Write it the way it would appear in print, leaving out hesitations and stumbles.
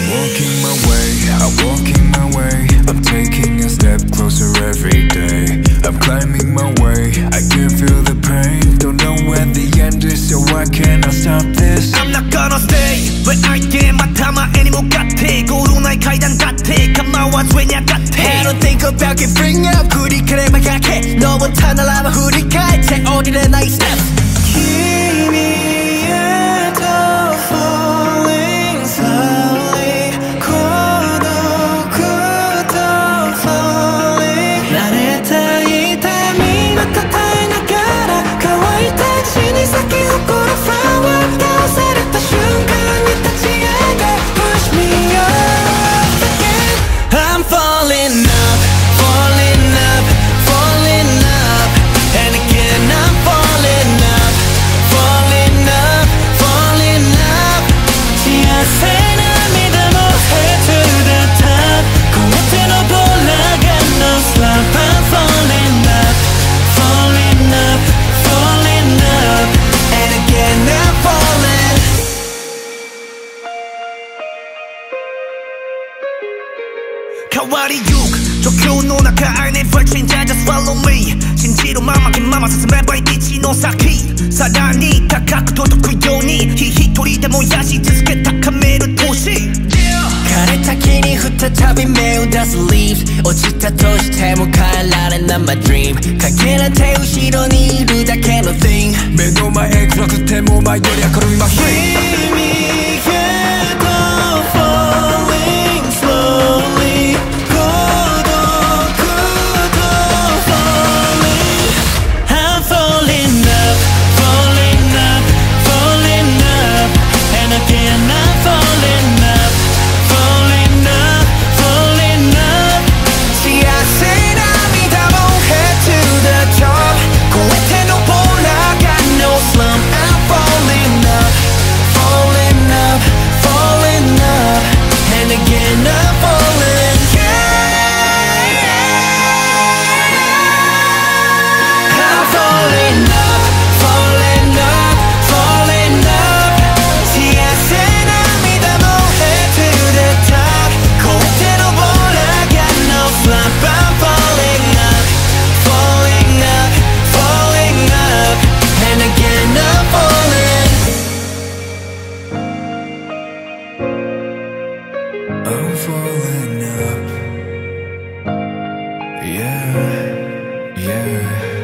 walking my way, I'm walking my way. I'm taking a step closer every day. I'm climbing my way, I can feel the pain. Don't know where the end is, so why can't I stop this? I'm not gonna stay where I am. 마타마 애니모 같아. 고로나의階段같아. 가마와 죄냐 같아. I don't think about it, bring up. 구리 그래만 약해. 너무 타날라마 후리카이. 제 어디래 나의 step. 가와리 6 도쿄の中 I never change I just follow me 信じるまま気まま進めばい道の先さらに高く届くように一人で燃やし続け高める闘志枯れた木に再び芽を出す leaves 落ちたとしても変えられない my dream 影なんて後ろにいるだけの thing 目の前暗くても前より明るい my free I'm falling up, yeah, yeah.